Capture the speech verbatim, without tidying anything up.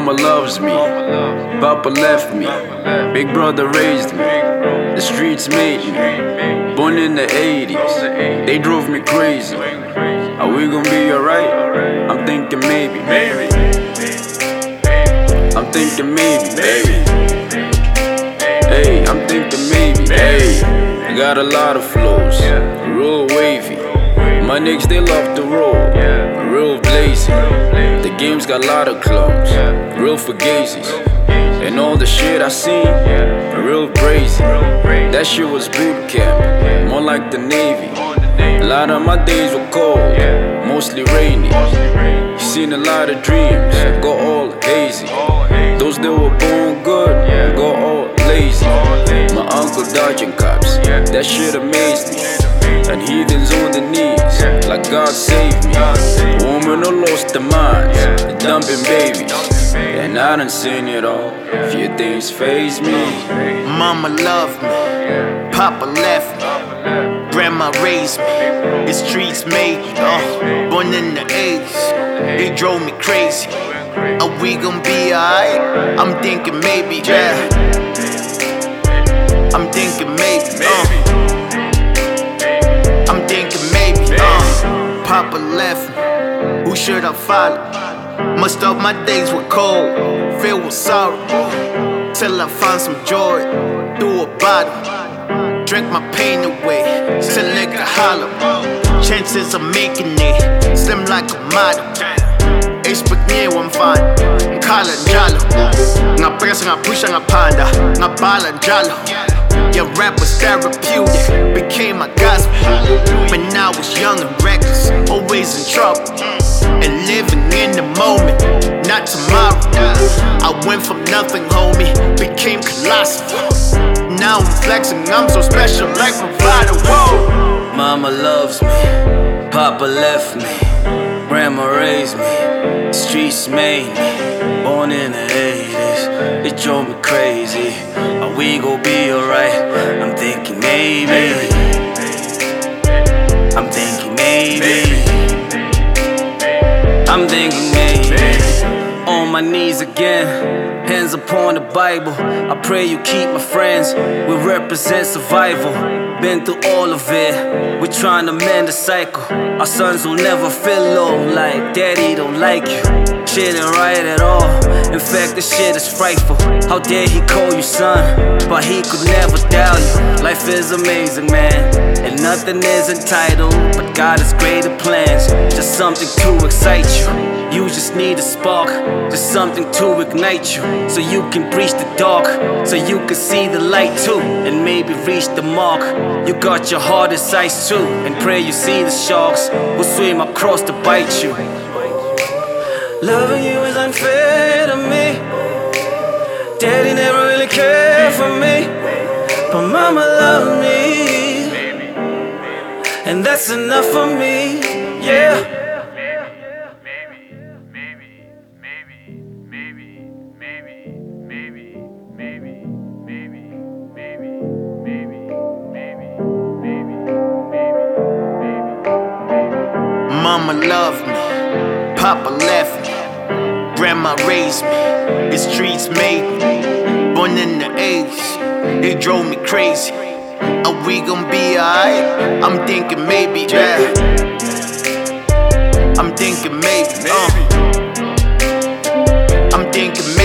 Mama loves me, Papa left me, big brother raised me, the streets made me. Born in the eighties, they drove me crazy. Are we gonna be alright? I'm thinking maybe, maybe. I'm thinking maybe, maybe. Hey, I'm thinking maybe, hey. I got a lot of flows, real wavy. My niggas, they love to roll, real blazing. The game's got a lot of clones, real fugazis. And all the shit I seen, real crazy. That shit was boot camp, more like the Navy. A lot of my days were cold, mostly rainy. You seen a lot of dreams, go all hazy. Those that were born good, go all lazy. My uncle dodging cops, that shit amazed me. And heathens on the knees, like God saved me. Woman who lost their minds, dumping babies. And I done seen it all, few things faze me. Mama loved me, Papa left me, Grandma raised me, the streets made me. uh, Born in the eighties, they drove me crazy. Are we gon' be alright? I'm thinking maybe, yeah. I'm thinking maybe, uh. I'm thinking maybe, uh. Papa left me, who should I follow? Most of my days were cold, filled with sorrow, till I found some joy through a bottle. Drank my pain away, till it got hollow. Chances of making it, slim like a model. Expect one fine, ngikhala njalo. Ngapresa ngapusha ngaphanda, ngabhala njalo. Yeah, rap was therapeutic, became my gospel. When I was young and reckless, always in trouble, and living in the moment, not tomorrow. I went from nothing, homie, became colossal. Now I'm flexing, I'm so special, like provider. Whoa. Mama loves me, Papa left me, Grandma raised me, streets made me. Born in the eighties, it drove me crazy. Are we gon' be alright? I'm thinking maybe. I'm thinking maybe. I'm thinking maybe. On my knees again, hands upon the Bible. I pray you keep my friends, we represent survival. Been through all of it, we're trying to mend the cycle. Our sons will never feel low, like daddy don't like you. Shit ain't right at all, in fact this shit is frightful. How dare he call you son, but he could never doubt you. Life is amazing, man, and nothing is entitled, but God has greater plans. Just something to excite you. You just need a spark, just something to ignite you, so you can breach the dark, so you can see the light too, and maybe reach the mark. You got your heart as ice too, and pray you see the sharks who swim across to bite you. Loving you is unfair to me. Daddy never really cared for me, but mama loved me, and that's enough for me, yeah. Mama loved me, Papa left me, Grandma raised me, the streets made me. Born in the eighties, they drove me crazy. Are we gon' be alright? I'm thinking maybe, yeah. I'm thinking maybe, uh. I'm thinking maybe.